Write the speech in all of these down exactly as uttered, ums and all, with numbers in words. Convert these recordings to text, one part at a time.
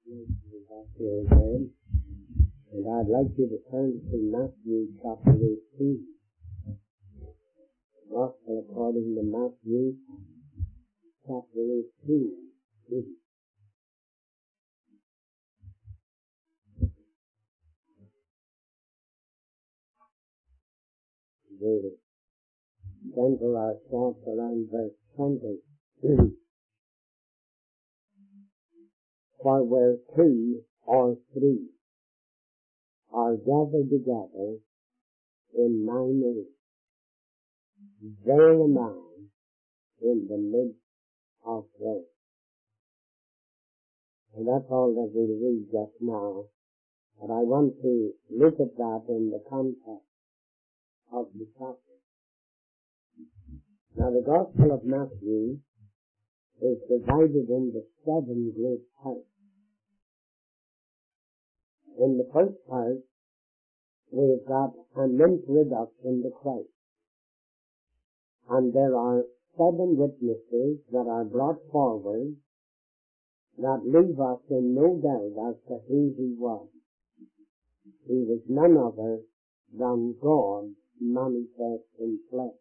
Back here again, and I'd like you to turn to Matthew chapter eighteen. Gospel according to Matthew chapter eighteen. The center our thoughts around verse twenty. For where two or three are gathered together in my name, there am I in the midst of them. And that's all that we read just now. But I want to look at that in the context of the chapter. Now the Gospel of Matthew is divided into seven great parts. In the first part, we've got an introduction to Christ. And there are seven witnesses that are brought forward that leave us in no doubt as to who he was. He was none other than God manifest in flesh.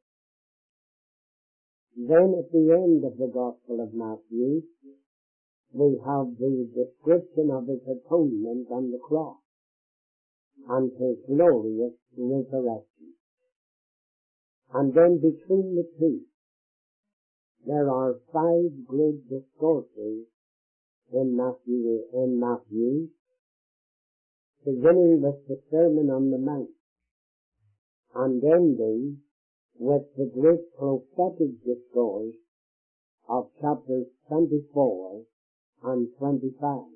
Then at the end of the Gospel of Matthew, we have the description of his atonement on the cross and his glorious resurrection. And then between the two, there are five great discourses in Matthew, in Matthew, beginning with the Sermon on the Mount and ending with the great prophetic discourse of chapters twenty-four and twenty-five.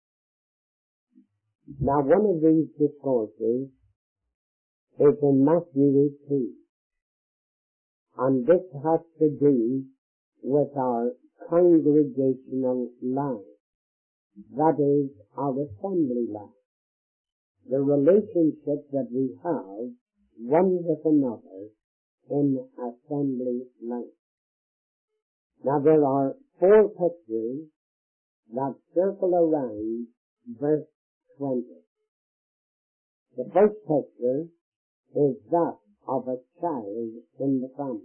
Now one of these discourses is in Matthew eighteen, and this has to do with our congregational life, that is, our assembly life, the relationship that we have one with another in assembly life. Now there are four pictures that circle around verse twenty. The first picture is that of a child in the family.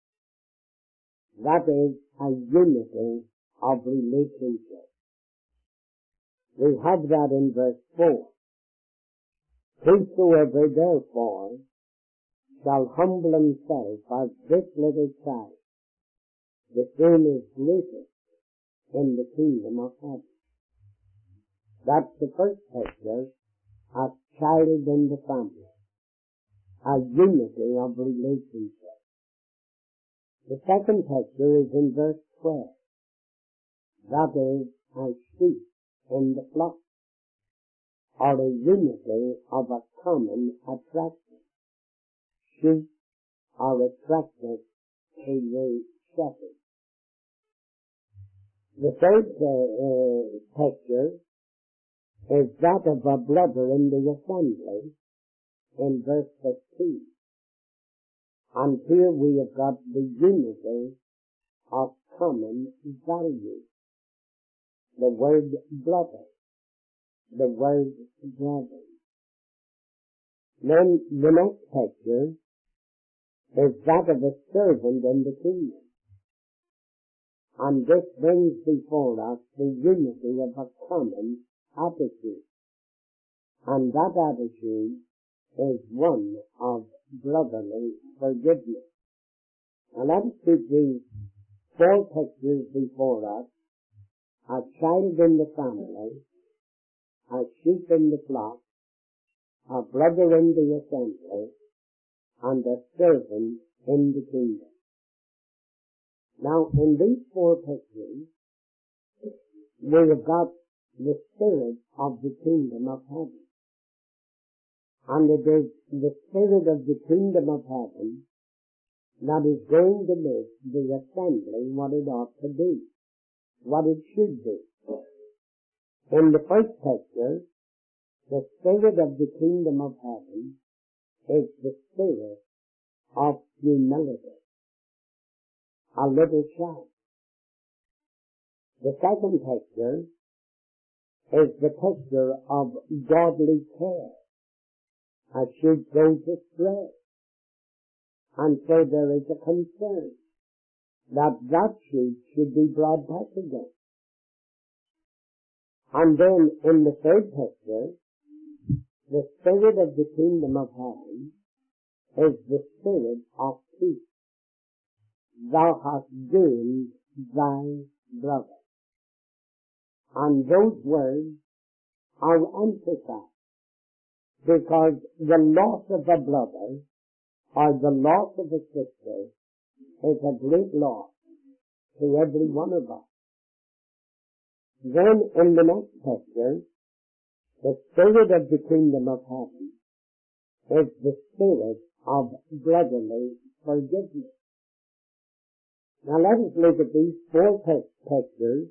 That is a unity of relationship. We have that in verse four. Whosoever therefore shall humble himself as this little child, the same is greatest in the kingdom of heaven. That's the first picture, a child in the family, a unity of relationship. The second picture is in verse twelve. That is a sheep in the flock, or a unity of a common attraction. Sheep are attracted to the shepherd. The third uh, uh, picture is that of a brother in the assembly in verse fifteen. And here we have got the unity of common value. The word brother, the word brother. Then the next picture is that of a servant in the kingdom. And this brings before us the unity of a common attitude. And that attitude is one of brotherly forgiveness. Now let us keep these four pictures before us: a child in the family, a sheep in the flock, a brother in the assembly, and a servant in the kingdom. Now, in these four pictures, we have got the spirit of the kingdom of heaven. And it is the spirit of the kingdom of heaven that is going to make the assembly what it ought to be, what it should be. In the first picture, the spirit of the kingdom of heaven is the spirit of humility. A little child. The second picture is the picture of godly care. A sheep goes astray, and so there is a concern that that sheep should be brought back again. And then in the third picture, the spirit of the kingdom of heaven is the spirit of peace. Thou hast gained thy brother. And those words are emphasized because the loss of a brother or the loss of a sister is a great loss to every one of us. Then in the next picture, the spirit of the kingdom of heaven is the spirit of brotherly forgiveness. Now let us look at these four pictures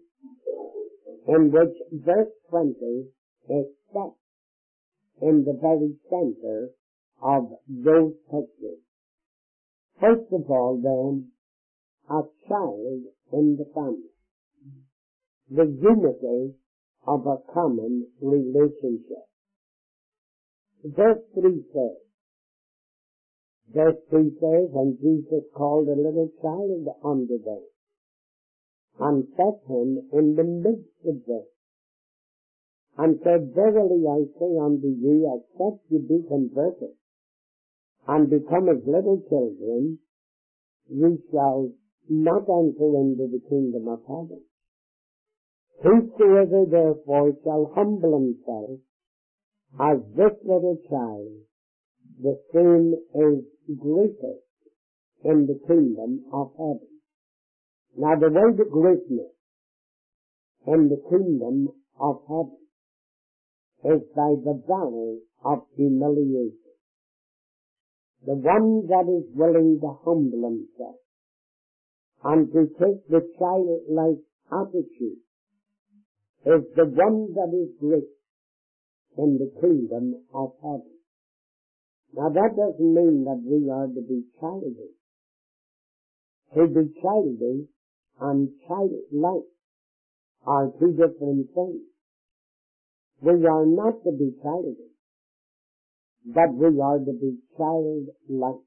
in which verse twenty is set in the very center of those pictures. First of all, then, a child in the family. The unity of a common relationship. Verse three says, Verse three says, and Jesus called a little child unto them, and set him in the midst of them, and said, Verily I say unto you, except you be converted, and become as little children, you shall not enter into the kingdom of heaven. Whosoever therefore shall humble himself as this little child, the same is greatest in the kingdom of heaven. Now the word greatness in the kingdom of heaven is by the value of humiliation. The one that is willing to humble himself and to take the childlike attitude is the one that is great in the kingdom of heaven. Now that doesn't mean that we are to be childish. To be childish and childlike are two different things. We are not to be childish, but we are to be childlike.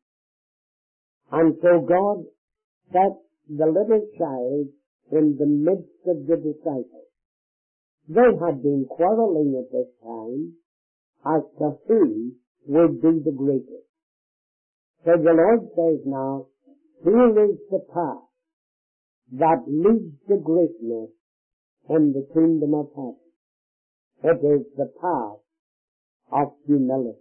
And so God set the little child in the midst of the disciples. They had been quarreling at this time as to who would be the greatest. So the Lord says now, here is the path that leads to greatness in the kingdom of heaven. It is the path of humility.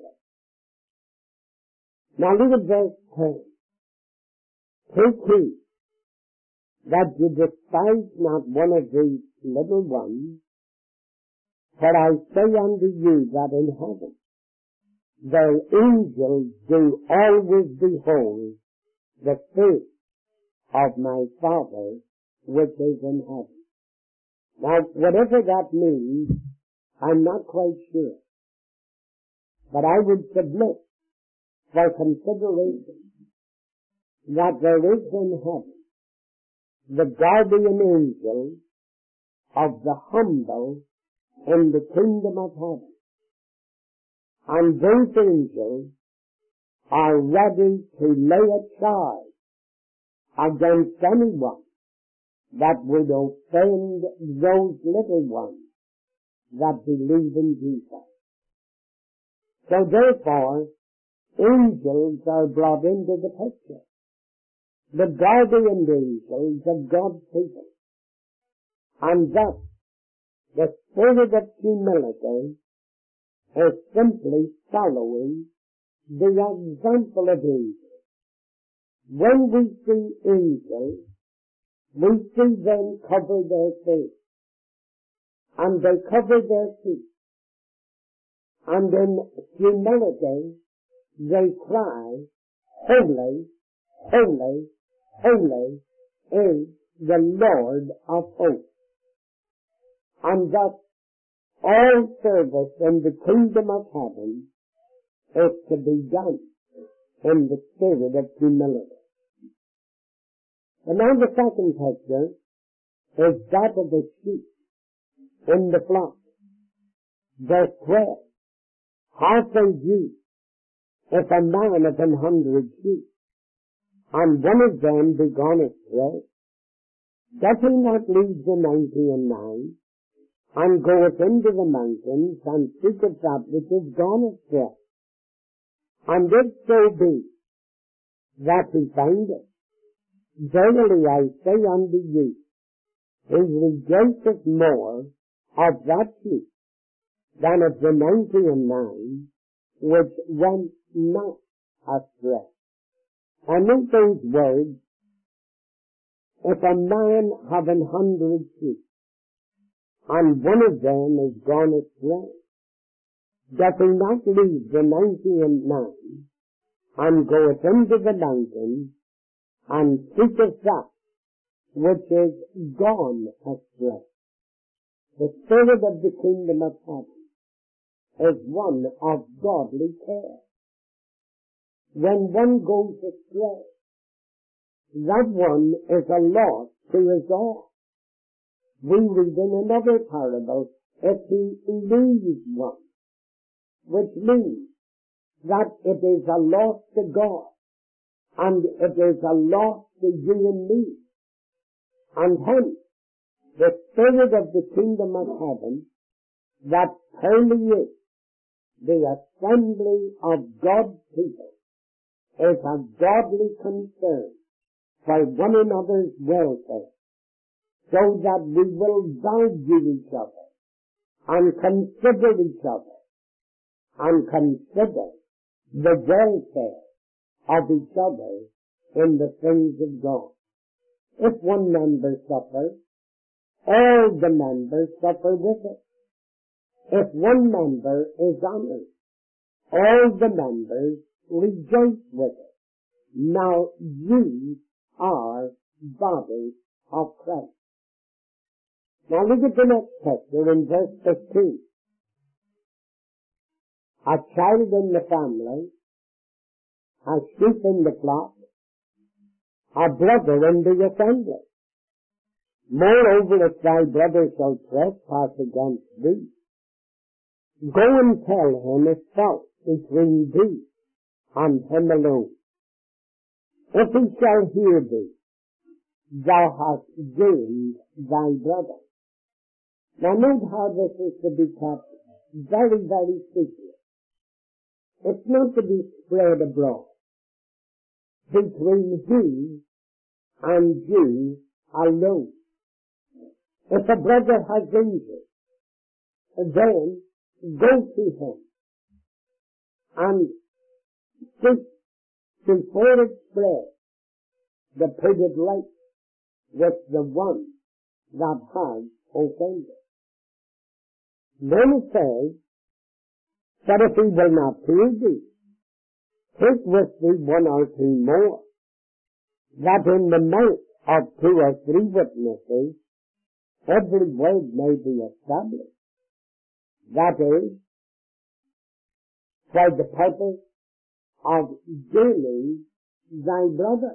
Now look at verse ten. Take heed that you despise not one of these little ones, for I say unto you that in heaven their angels do always behold the face of my Father which is in heaven. Now, whatever that means, I'm not quite sure. But I would submit for consideration that there is in heaven the guardian angel of the humble in the kingdom of heaven. And those angels are ready to lay a charge against anyone that would offend those little ones that believe in Jesus. So therefore, angels are brought into the picture. The guardian angels of God's people. And thus, the spirit of humility is simply following the example of angels. When we see angels, we see them cover their face, and they cover their feet, and in humility they cry, Holy, holy, holy is the Lord of hosts. And thus all service in the kingdom of heaven is to be done in the spirit of humility. And now the second picture is that of the sheep in the flock. Verse twelve. How think you, if a man of an hundred sheep, and one of them be gone astray, doth he not leave the ninety and nine, and goeth into the mountains, and seeketh that which is gone astray? And if so be that he find it, verily I say unto you, he rejoiceth more of that sheep than of the ninety and nine which went not astray. And in those words, if a man have an hundred sheep, and one of them is gone astray, doth he not leave the ninety and nine, and goeth into the mountains, and seeketh that which is gone astray? The spirit of the kingdom of heaven is one of godly care. When one goes astray, that one is a loss to us all. We read in another parable, if he leaves one, which means that it is a loss to God, and it is a loss to you and me. And hence, the spirit of the kingdom of heaven that permeates the assembly of God's people is a godly concern for one another's welfare, so that we will value each other, and consider each other, and consider the welfare of each other in the things of God. If one member suffers, all the members suffer with it. If one member is honored, all the members rejoice with it. Now ye are body of Christ. Now look at the next picture in verse fifteen. A child in the family, a sheep in the flock, a brother in the assembly. Moreover, if thy brother shall trespass against thee, go and tell him his fault between thee and him alone. If he shall hear thee, thou hast gained thy brother. Now note how this is to be kept very, very secret. It's not to be spread abroad between he and you alone. If a brother has injured, then go to him and seek before it spreads the pitted light with the one that has offended. Then it says that if he will not hear thee, take with thee one or two more, that in the mouth of two or three witnesses every word may be established. That is, for the purpose of gaining thy brother.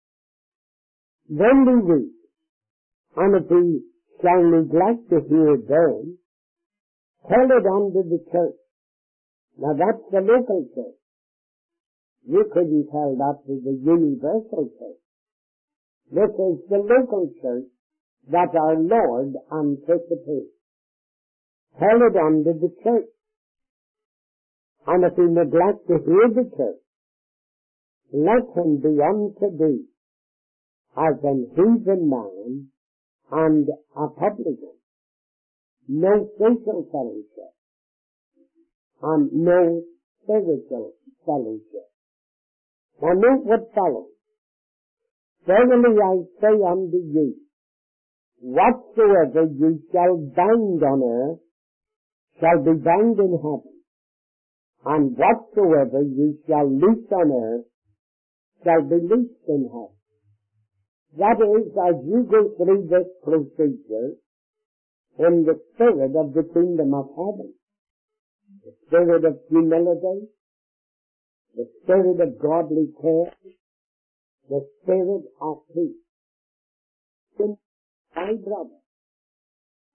Then we read, and if he shall neglect to hear them, tell it unto the church. Now that's the local church. You couldn't tell that to the universal church. This is the local church that our Lord anticipates. Tell it unto the church. And if he neglect to hear the church, let him be unto thee as an heathen man and a publican. No social fellowship and no spiritual fellowship. Now note what follows. Verily I say unto you, whatsoever you shall bind on earth shall be bound in heaven, and whatsoever you shall loose on earth shall be loosed in heaven. That is, as you go through this procedure in the spirit of the kingdom of heaven, the spirit of humility, the spirit of godly care, the spirit of peace. My brother,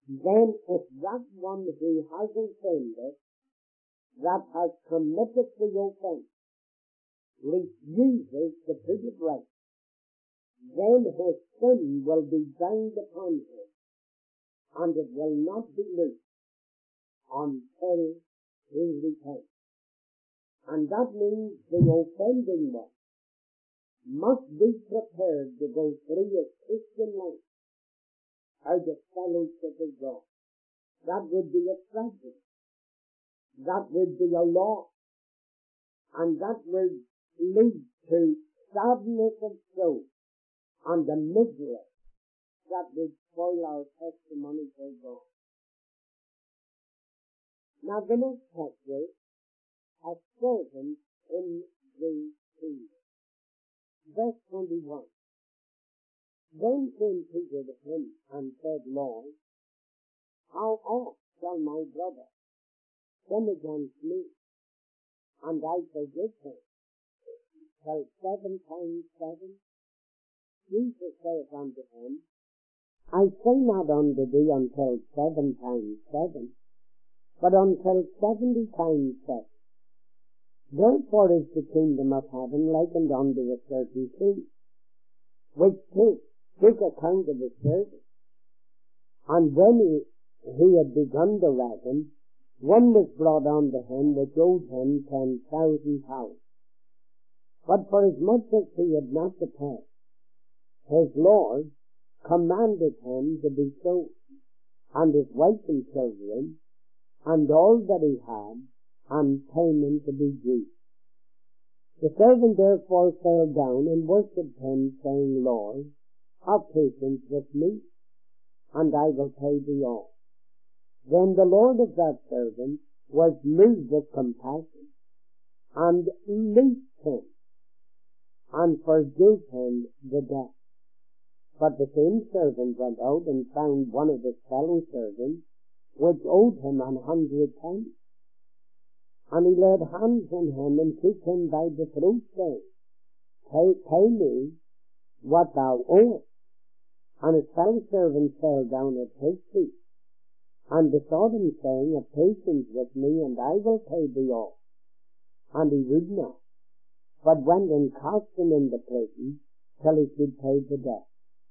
then if that one who has offended, that has committed the offense, refuses to put it right, then his sin will be bound upon him, and it will not be loosed until he repents. And that means the offending one must be prepared to go through a Christian life out of fellowship with God. That would be a tragedy. That would be a loss. And that would lead to sadness of soul and a misery that would spoil our testimony for God. Now the next picture, a servant in the kingdom. Verse twenty-one. Then came Peter to him and said, Lord, how oft shall my brother sin against me, and I forgive him? Till seven times seven? Jesus saith unto him, I say not unto thee until seven times seven, but until seventy times seven. Therefore is the kingdom of heaven likened unto a certain king, which took, took account of his servants. And when he, he had begun to reckon, one was brought unto him which owed him ten thousand pounds. But for as much as he had not to pay, his Lord commanded him to be sold, and his wife and children, and all that he had, and payment to be due. The servant therefore fell down and worshipped him, saying, Lord, have patience with me, and I will pay thee all. Then the Lord of that servant was moved with compassion, and loosed him, and forgave him the debt. But the same servant went out and found one of his fellow servants, which owed him an hundred pence. And he laid hands on him and took him by the throat, saying, Pay, pay me what thou owest. And his fellow servant fell down at his feet, and besought him, saying, Have patience with me, and I will pay thee all. And he would not, but went and cast him into prison till he should pay the debt.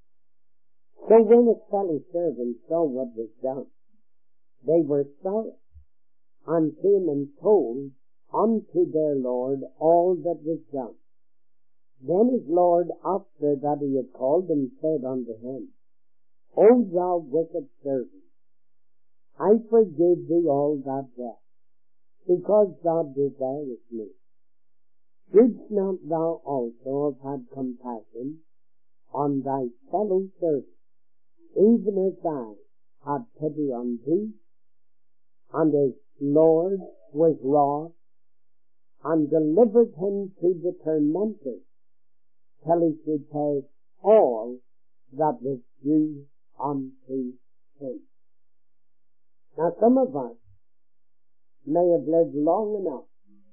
So when his fellow servants saw what was done, they were sorry, and came and told unto their Lord all that was done. Then his Lord, after that he had called them, said unto him, O thou wicked servant, I forgive thee all that debt, because thou desirest me. Shouldst not thou also have had compassion on thy fellow servant, even as I had pity on thee? And his Lord was wroth, and delivered him to the tormentors, till he should pay all that was due unto him. Now some of us may have lived long enough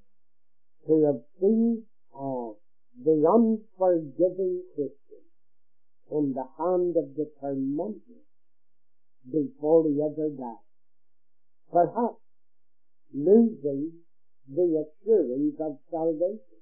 to have seen uh, the unforgiving Christian in the hand of the tormentor before he ever died, perhaps losing the assurance of salvation,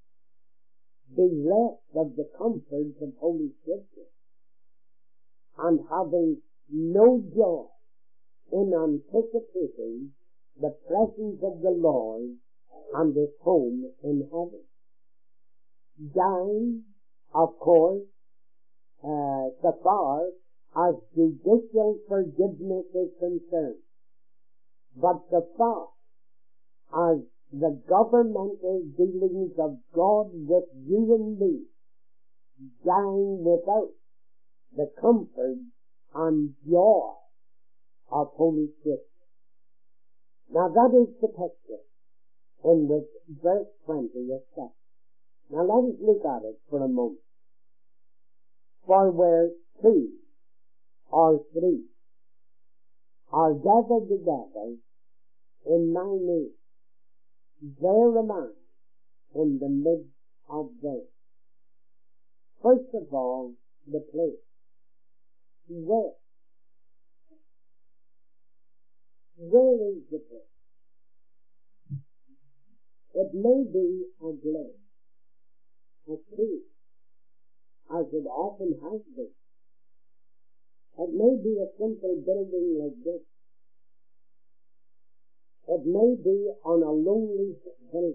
bereft of the comforts of Holy Scripture, and having no joy in anticipating the presence of the Lord and his home in heaven. Dying, of course, uh, so far as judicial forgiveness is concerned, but so far as the governmental dealings of God with you and me, dying without the comfort and joy of Holy Scripture. Now that is the picture in which verse twenty is set. Now let us look at it for a moment. For where two or three are gathered together in my name, there am I in the midst of them. First of all, the place. Where? where is the place? It may be a glade, a tree, as it often has been. It may be a simple building like this. It may be on a lonely hill.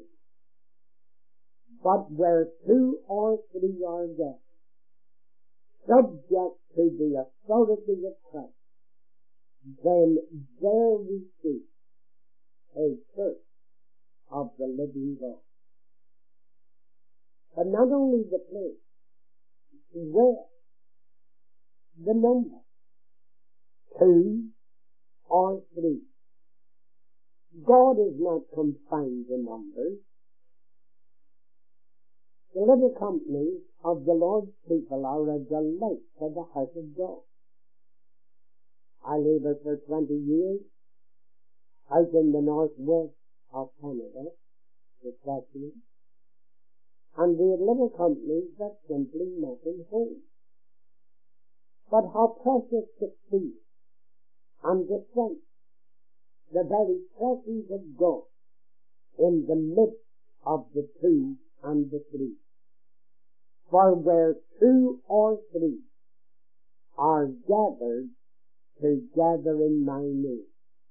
But where two or three are gathered, subject to the authority of Christ, then there we see a church of the living God. But not only the place, where? The number. Two or three. God is not confined to numbers. The little companies of the Lord's people are a delight to the heart of God. I labored for twenty years out in the northwest of Canada, especially, and we had little companies that simply met in home. But how precious to see and to sense the very presence of God in the midst of the two and the three. For where two or three are gathered together in my name.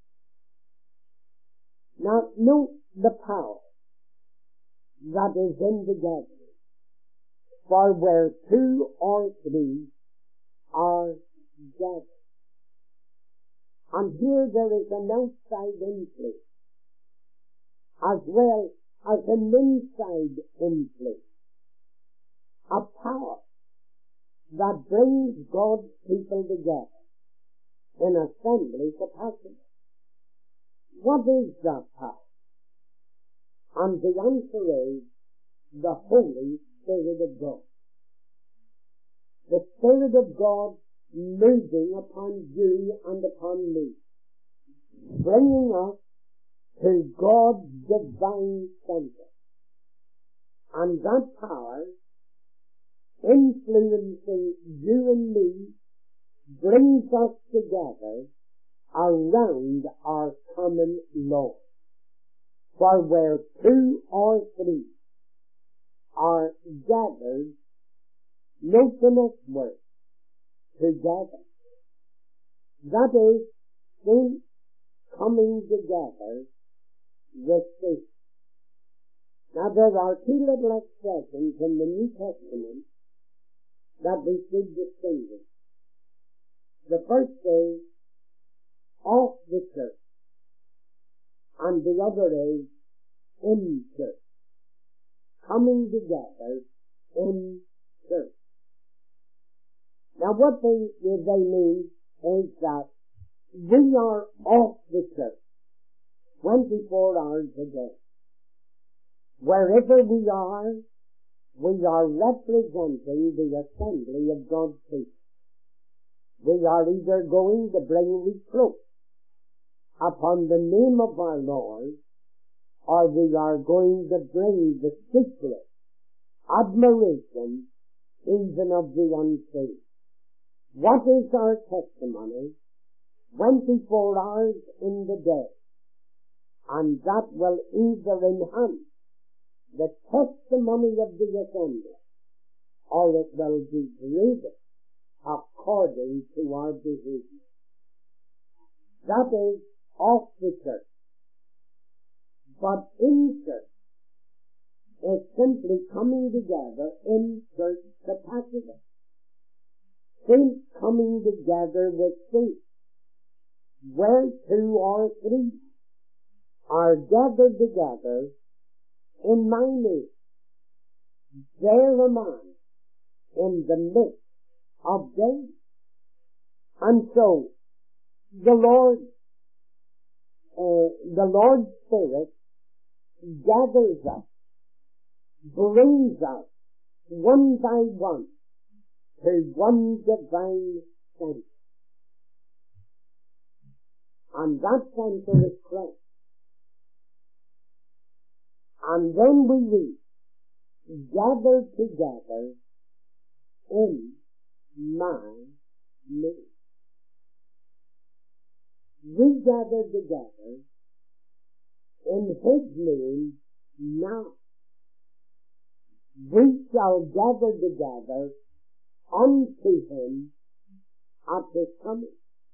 Now note the power that is in the gathering. For where two or three are gathered. And here there is an outside influence as well as an inside influence. A power that brings God's people together in assembly capacity. What is that power? And the answer is the Holy Spirit of God. The Spirit of God moving upon you and upon me, bringing us to God's divine center. And that power, influencing you and me, brings us together around our common Lord. For where two or three are gathered, note the next word, together. That is, saints coming together with faith. Now there are two little expressions in the New Testament that we should distinguish. The first is of the church, and the other is in church. Coming together in church. Now what they, they mean is that we are of the church twenty-four hours a day. Wherever we are, we are representing the assembly of God's people. We are either going to bring reproach upon the name of our Lord, or we are going to bring the secret admiration even of the unsaved. What is our testimony? twenty-four hours in the day. And that will either enhance the testimony of the assembly, or it will degrade it according to our behavior. That is of the church. But in church is simply coming together in church capacity. Saints coming together with faith. Where two or three are gathered together in my name, there am I in the midst of them. And so, the Lord, uh, the Lord's Spirit gathers us, brings us one by one to one divine center. And that center is Christ. And then we read, gathered together in my name. we gather together in His name now. We shall gather together unto Him at His coming.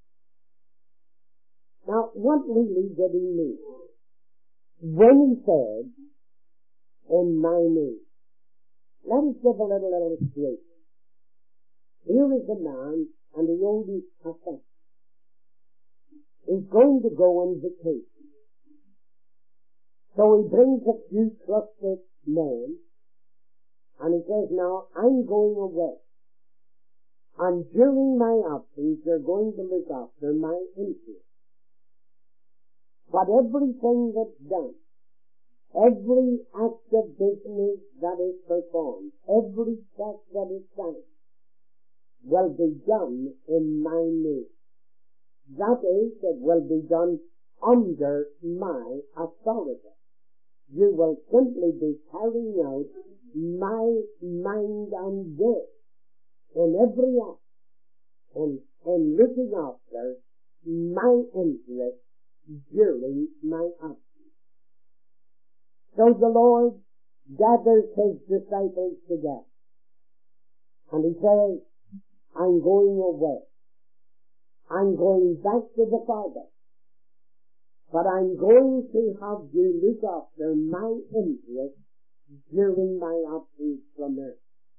Now, what really did He mean when He said, in my name? Let us give a little illustration. Here is a man, and he owes a fence. He's going to go on vacation. So he brings a few trusted men, and he says, now, I'm going away. And during my absence, you're going to look after my interest. But everything that's done, every act of business that is performed, every check that is signed, will be done in my name. That is, it will be done under my authority. You will simply be carrying out my mind and will in every act, and in looking after my interest during my absence. So the Lord gathers His disciples together, and He says, I'm going away. I'm going back to the Father. But I'm going to have you look after my interest during my absence from earth.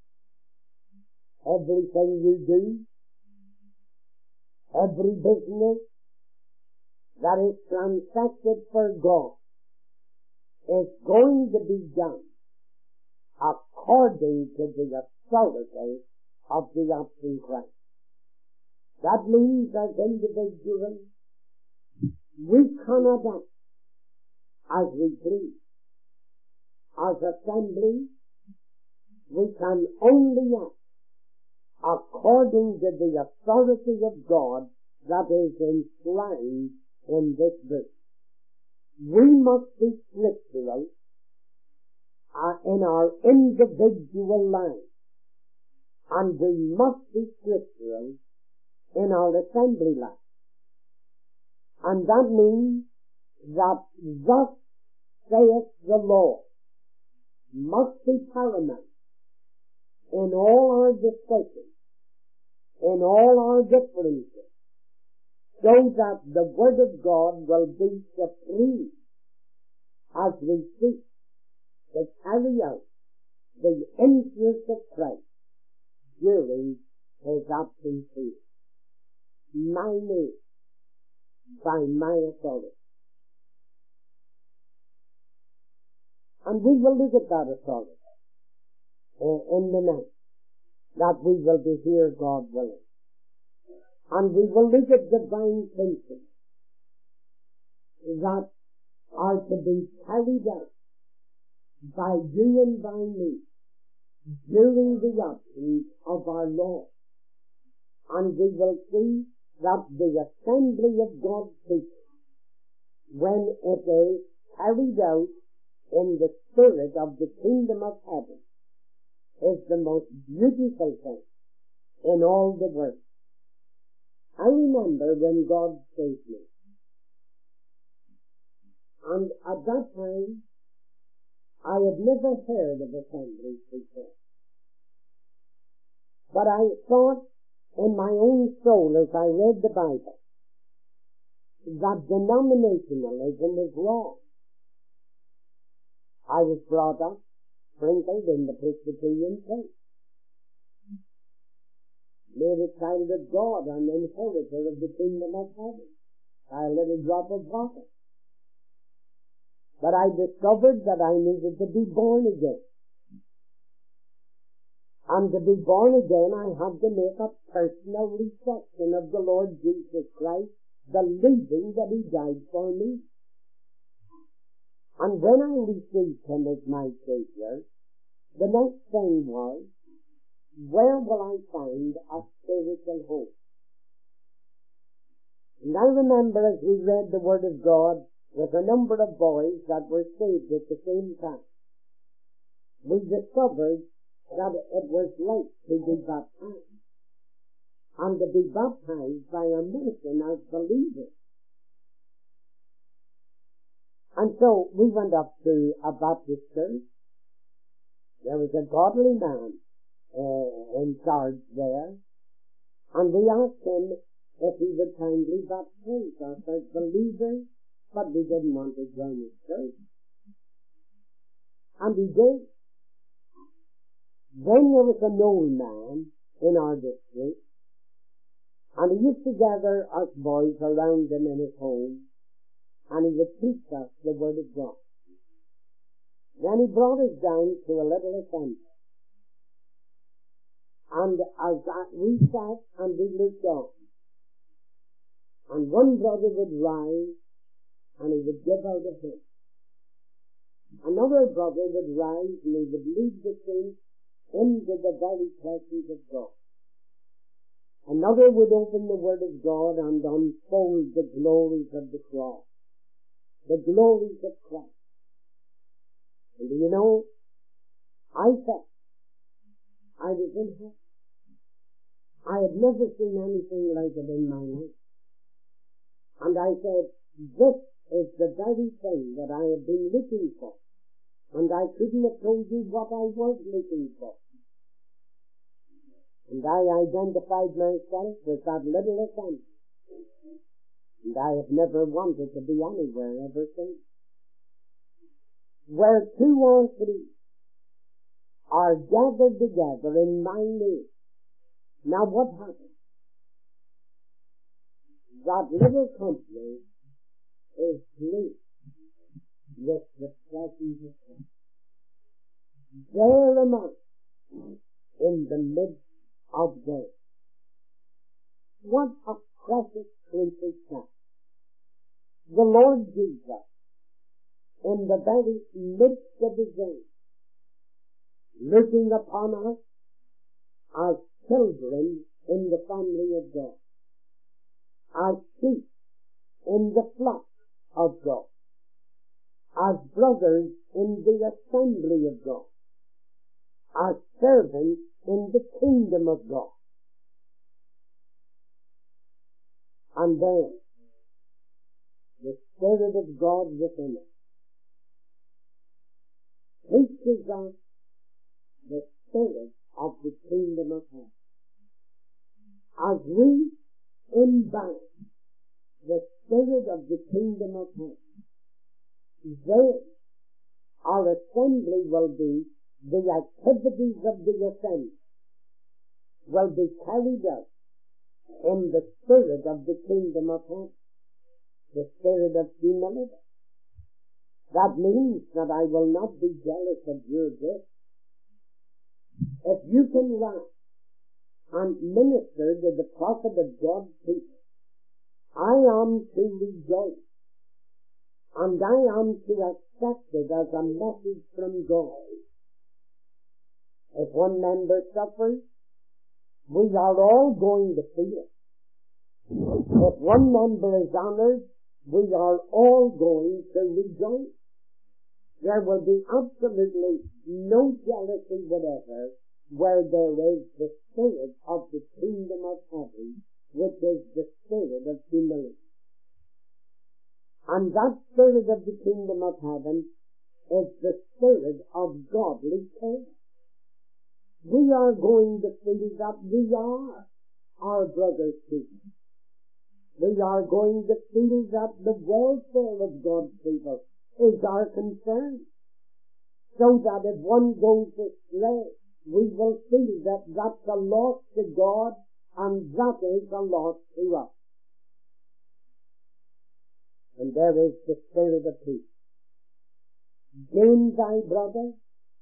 Everything you do, every business that is transacted for God is going to be done according to the authority of the absent Christ. That means as individuals, we cannot act as we please. As assembly, we can only act according to the authority of God that is enshrined in this book. We must be scriptural uh, in our individual lives, and we must be scriptural in our assembly life. And that means that thus saith the Lord must be paramount in all our discussions, in all our differences, so that the Word of God will be supreme as we seek to carry out the interest of Christ during His absence here. My name, by my authority. And we will look at that authority uh, in the night, that we will be here, God willing. And we will look at divine principles that are to be carried out by you and by me during the absence of our Lord. And we will see that the assembly of God's people, when it is carried out in the spirit of the kingdom of heaven, is the most beautiful thing in all the world. I remember when God saved me, and at that time I had never heard of assemblies before. But I thought in my own soul as I read the Bible that denominationalism was wrong. I was brought up, sprinkled in the Presbyterian faith, made a child of God and inheritor of the kingdom of heaven, by a little drop of water. But I discovered that I needed to be born again. And to be born again, I had to make a personal reception of the Lord Jesus Christ, believing that He died for me. And when I received Him as my Savior, the next thing was, where will I find a spiritual home? And I remember as we read the Word of God with a number of boys that were saved at the same time, we discovered that it was like to be baptized, and to be baptized by immersion as believers And so we went up to a Baptist church. There was a godly man uh, in charge there, and we asked him if he would kindly baptize us as believers, but we didn't want to join his church. And he did. Then there was an old man in our district, and he used to gather us boys around him in his home, and he would teach us the Word of God. Then he brought us down to a little assembly. And as we sat and we looked on, and one brother would rise and he would give out a hymn. Another brother would rise and he would lead the saints into the very presence of God. Another would open the Word of God and unfold the glories of the cross, the glories of Christ. And do you know, I felt I was in heaven. I had never seen anything like it in my life. And I said, this is the very thing that I have been looking for. And I couldn't have told you what I was looking for. And I identified myself with that little assembly. And I have never wanted to be anywhere ever since. Where two or three are gathered together in my name. Now what happened? That little company is pleased with the presence of God. There am I in the midst of them. What a precious creature that. The Lord Jesus, in the very midst of his own, looking upon us as children in the family of God, as sheep in the flock of God, as brothers in the assembly of God, as servants in the kingdom of God. And then, the Spirit of God within us teaches us the spirit of the kingdom of heaven. As we imbibe the spirit of the kingdom of heaven, then our assembly will be, the activities of the assembly will be carried out in the spirit of the kingdom of heaven, the spirit of humility. That means that I will not be jealous of your gift. If you can rise and minister to the prophet of God's people, I am to rejoice, and I am to accept it as a message from God. If one member suffers, we are all going to feel it. If one member is honored, we are all going to rejoice. There will be absolutely no jealousy whatever where there is the spirit of the kingdom of heaven, which is the spirit of humility. And that spirit of the kingdom of heaven is the spirit of godly care. We are going to feel that we are our brother's keeper. We are going to feel that the welfare of God's people is our concern. So that if one goes astray, we will feel that that's a loss to God and that is a loss to us. And there is the spirit of peace. Gain thy brother,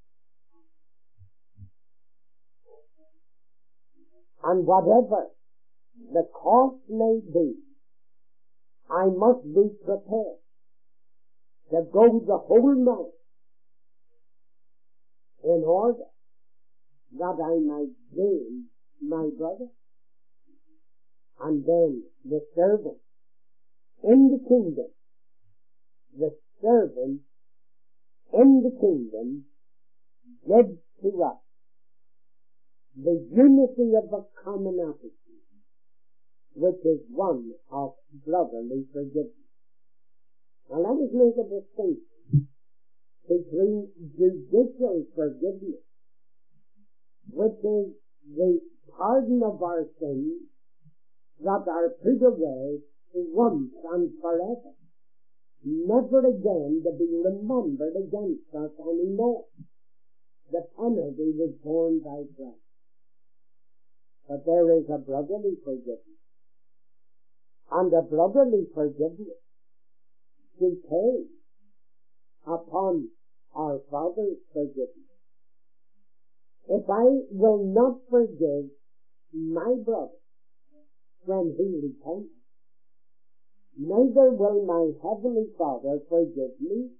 and whatever the cost may be, I must be prepared to go the whole mile in order that I might gain my brother. And then the servant in the kingdom, the servant in the kingdom gives to us the unity of a common attitude, which is one of brotherly forgiveness. Now let let us make a distinction between judicial forgiveness, which is the pardon of our sins that are put away once and forever, never again to be remembered against us any more. The penalty was borne by Christ. But there is a brotherly forgiveness, and a brotherly forgiveness depends upon our Father's forgiveness. If I will not forgive my brother when he repents, neither will my heavenly Father forgive me,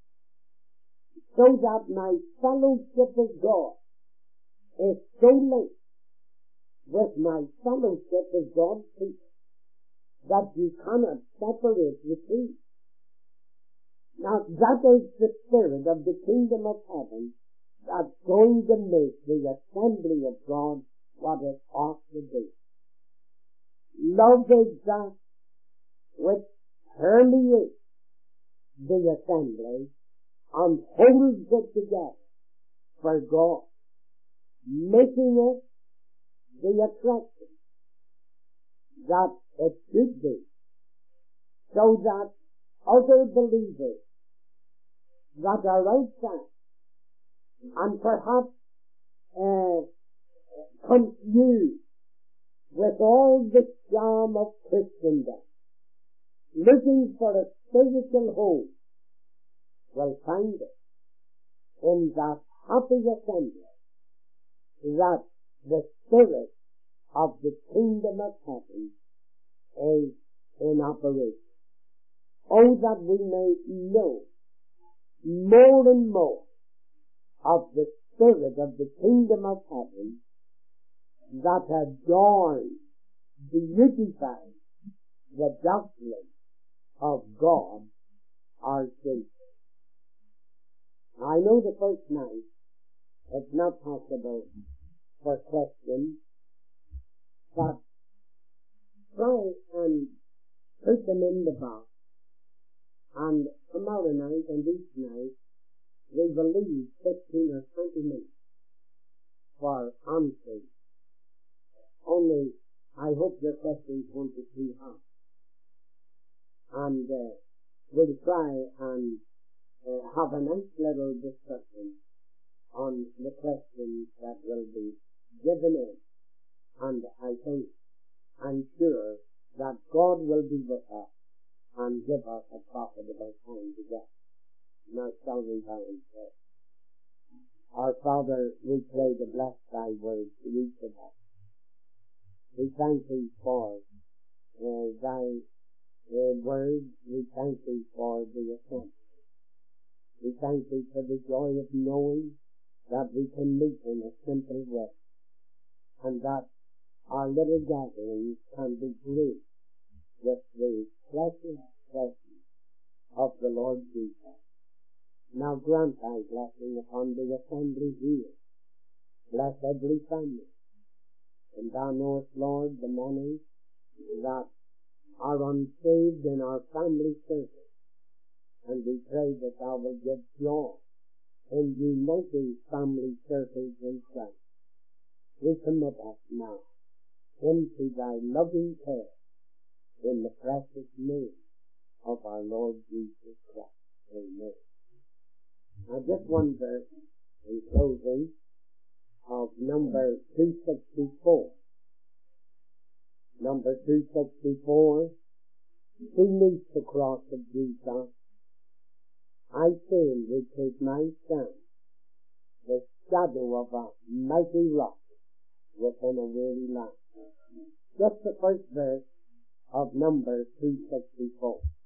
so that my fellowship with God is so linked with my fellowship with God's people that you cannot separate the two. Now that is the spirit of the kingdom of heaven that's going to make the assembly of God what it ought to be. Love is that which permeates the assembly and holds it together for God, making it the attraction that it should be, so that other believers that are outside and perhaps uh, confused with all the charm of Christendom, looking for a spiritual home, will find it in that happy assembly that the spirit of the kingdom of heaven is in operation. Oh, that we may know more and more of the spirit of the kingdom of heaven that adorns, beautifies the doctrine of God our Savior. I know the first night it's not possible for questions, but try and put them in the box, and tomorrow night and each night we will leave fifteen or twenty minutes for answers. Only I hope your questions won't be too hard. And uh, we'll try and uh, have a nice little discussion on the questions that will be given in. And I think, I'm sure that God will be with us and give us a profitable time together. Now shall we bow and pray. Our Father, we pray to bless thy word to each of us. We thank thee for uh, thy uh, word. We thank thee for the assembly. We thank thee for the joy of knowing that we can meet in a simple way, and that our little gatherings can be graced with the precious presence of the Lord Jesus. Now grant thy blessing upon the assembly here. Bless every family. And thou knowest, Lord, the many that are unsaved in our family circle. And we pray that thou wilt give joy in uniting family circles in Christ. We commit us now into thy loving care in the precious name of our Lord Jesus Christ. Amen. Now just one verse in closing of number two sixty-four. Number two sixty-four, beneath the cross of Jesus, I fain would take my stand, the shadow of a mighty rock within a weary land. Just the first verse of number two sixty-four.